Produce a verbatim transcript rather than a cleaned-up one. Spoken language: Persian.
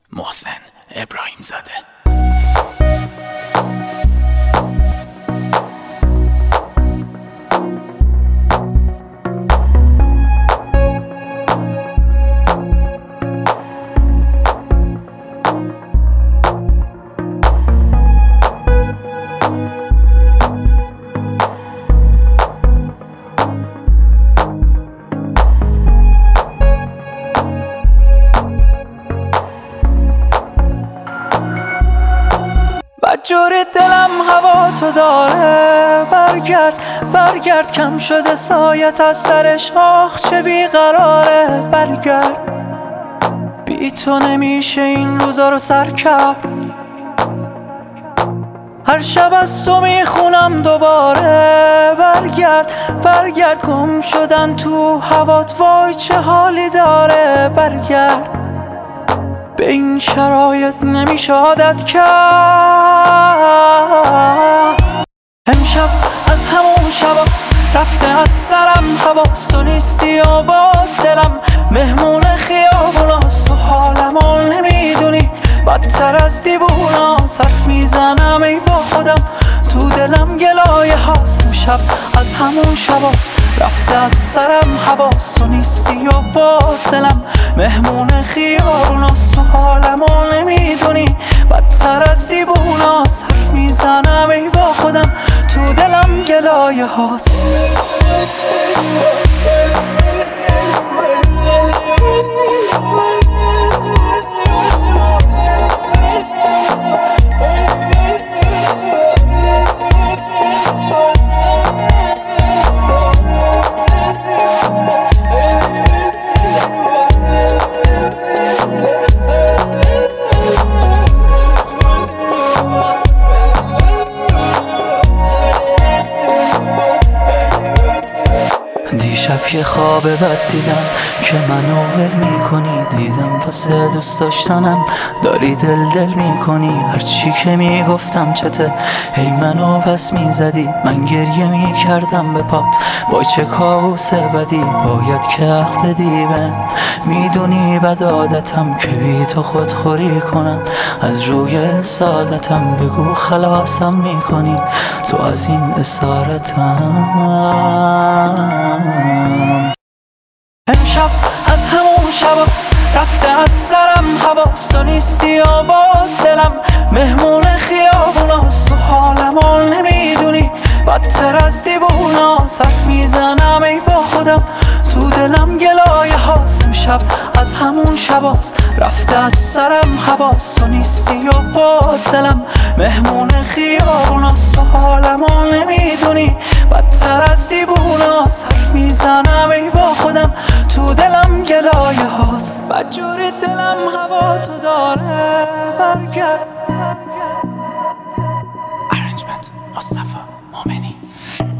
محسن ابراهیم زاده. جوری دلم هوا تو داره، برگرد برگرد کم شده سایت از سرش، آخ چه بیقراره. برگرد بی تو نمیشه این روزا رو سر کرد، هر شب از تو میخونم دوباره. برگرد برگرد گم شدن تو هوات، وای چه حالی داره. برگرد به این شرایط نمیشه عادت کرد. امشب از همون شباست رفته از سرم حواس، تو نیستی و باز دلم مهمون خیابوناست. تو حالمو نمیدونی بدتر از دیووناست، حرف میزنم ای با خودم تو دلم گلایه هاست. امشب از همون شباست رفته از سرم حواس، تو نیستی و باز دلم مهمون خیابوناست. تو حالمو نمیدونی بدتر از دیووناست، حرف میزنم ای با خودم تو دلم گلایه هاست. دیشب یه خواب بد دیدم که منو ول میکنی، دیدم واسه دوست داشتنم داری دل دل میکنی. هرچی که میگفتم چته هی منو بس میزدی، من گریه میکردم به پات وای چه کابوس بدی. باید که حق بدی من، میدونی بد عادتم که بی تو خودخوری کنم. از روی سعادتم بگو خلاصم میکنی تو از این اسارتم. امشب از همون شباست رفته از سرم حواس، تو نیستی و باز دلم مهمون خیابوناست. تو حالمو نمیدونی بدتر از دیووناست، حرف میزنم ای با خودم تو دلم گلایه هاست. امشب از همون شباست رفته از سرم حواس، تو نیستی و باز دلم مهمون خیابوناست. تو حالمو نمیدونی بدتر از دیووناست، حرف میزنم ای با خودم تو دلم گلایه هاست. بدجوری دلم هوا تو داره. برگرد. ارنجمنت مصطفی مومنی.